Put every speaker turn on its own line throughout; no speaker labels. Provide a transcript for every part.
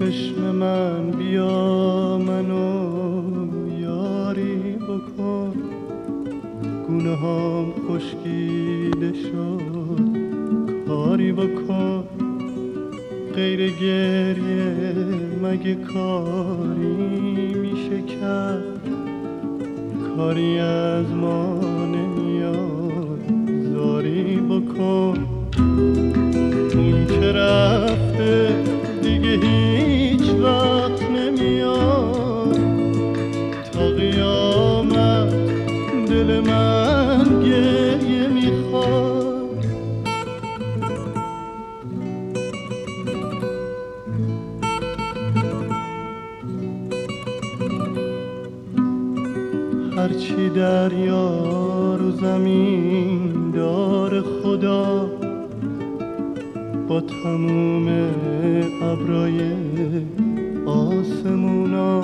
چشم من بیا منو یاری بکن، گونه هام خشکیده شد کاری بکن، غیر گریه مگه کاری میشه کرد، کاری از ما نمیاد زاری بکن. اون که رفته دیگه هیچ وقت نمیاد، تا قیامت دل من گریه میخواد. هرچی دریا رو زمین دار خدا، با تموم ابرای آسمونا،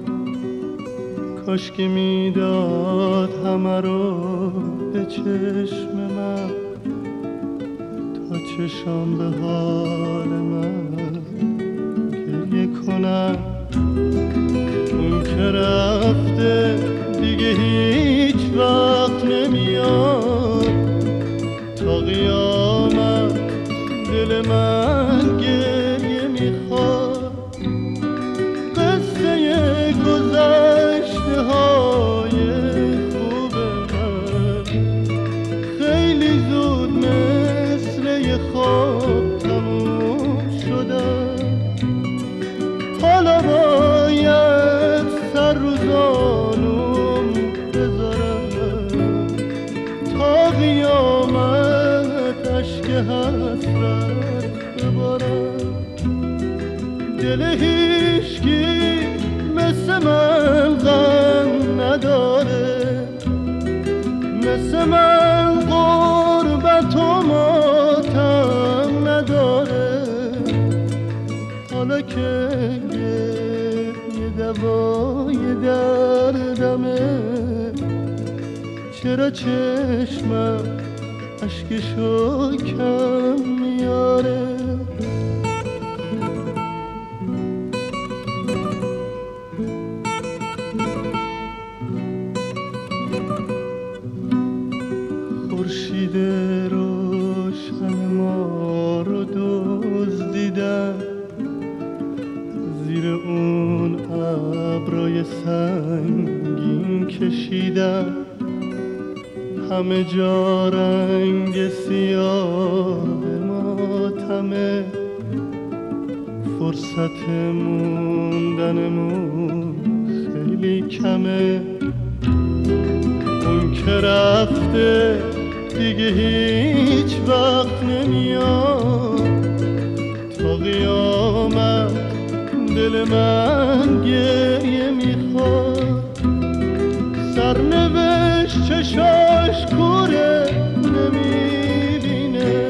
کاش که میداد همه رو به چشم من، تا چشم به حال من گریه کنم. اون که رفته دیگه هیچ وقت نمیاد، تا قیامت دل من گریه میخواد. قصه گذشته های خوب من خیلی زود مثل یه خواب تموم شدن، حالا باید سر رو زانوم بذارم، تا قیامت اشک حسرت ببارم. دل هیچکی مثل من غم نداره، مثل من غربت و ماتم نداره. حالا که یه دوای دردمه، چرا چشمم اشکشو کم میاره؟ خورشید روشن ما رو دزدیدن، زیر اون ابرای سنگین کشیدن، همه جا رنگ سیاه ماتمه، فرصت موندنمون خیلی کمه. اون که رفته دیگه هیچ وقت نمیاد، تا قیامت دل من گریه میخواد. سرنوشت چشاش کوره نمیبینه،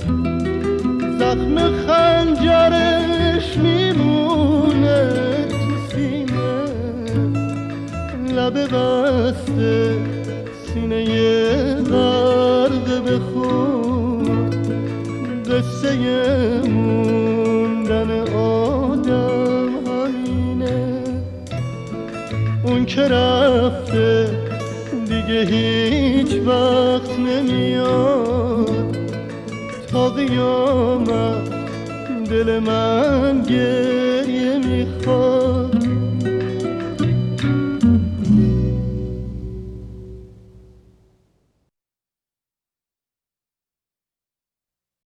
زخم خنجرش میمونه تو سینه، لب بسته سینه غرق به خون، قصه موندن آدم همینه. اون که رفته دیگه هیچ وقت نمیاد، تا قیامت دل من گریه میخواد.